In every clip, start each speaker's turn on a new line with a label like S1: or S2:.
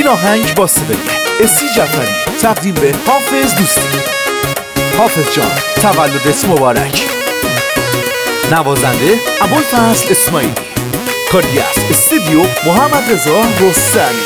S1: این آهنگ با صدای اسی جعفری تقدیم به حافظ دوستی. حافظ جان تولدت مبارک. نوازنده ابوالفضل اسماعیلی. کاری از استودیو محمد رضا رستمی.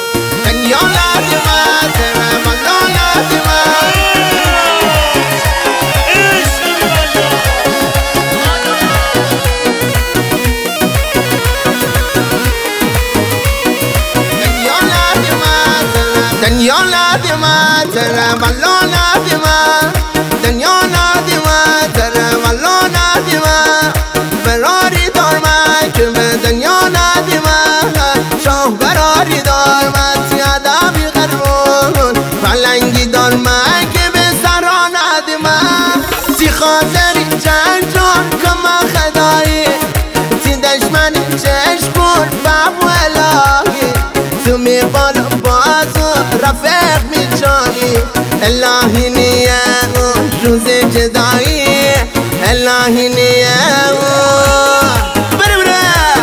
S2: دنیا نادیما تره والله نادیما دنیا نادیما تره والله نادیما براری دار من که به دنیا نادیما شاه براری دار من زیاده بی قربون پلنگی دار من که به سرا نادیما تی خاطری چند جان کما خدایی تی دشمنی چشمون بابو الهی تو می بالا رفیق می جانی الهی نیه روز جدایی الهی نیه بره بره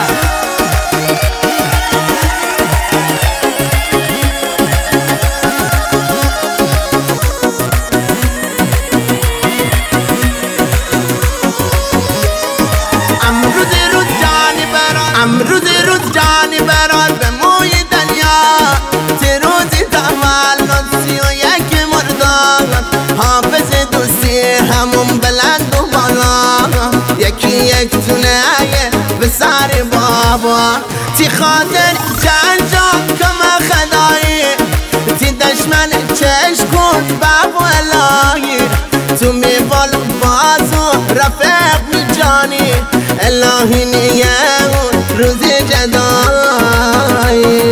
S2: امروز روز جانی برای امروز روز جانی برای به موی دنیا تروزی تولد 31 مرداد حافظ دوستی همون بلند و بالا یکی یک تونه به سر بابا تی خاطر چند جا کم خدایی تی دشمن چشکون بابا الهی تو می بالا بازو رفیق می جانی الهی نیه روز جدایی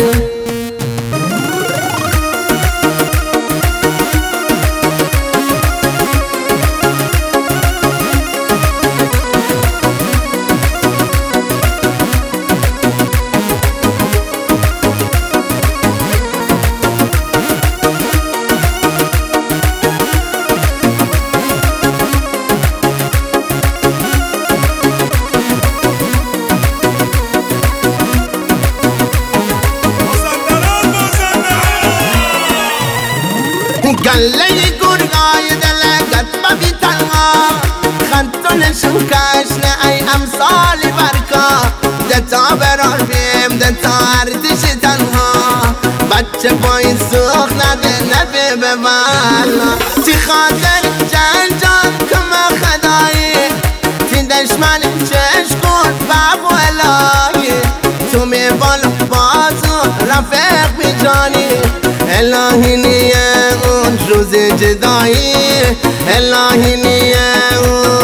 S2: گله گرگای دلگت ببی تنها خندتونشون کشنه ای امثالی برکا دتا برار بیم دتا ارتش تنها بچه پایین سوخ نده نبی ببالا تی خاطر چند جان کم خدایی تی دشمن چشکون بابو الهی تو می بالا بازو رفیق می جانی الهی نیه روز جدایی الهی نیه